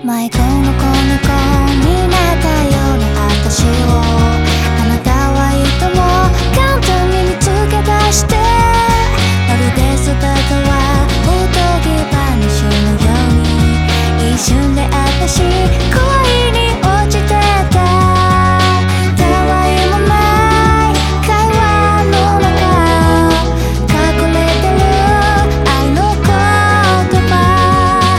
迷子の子猫になったような私を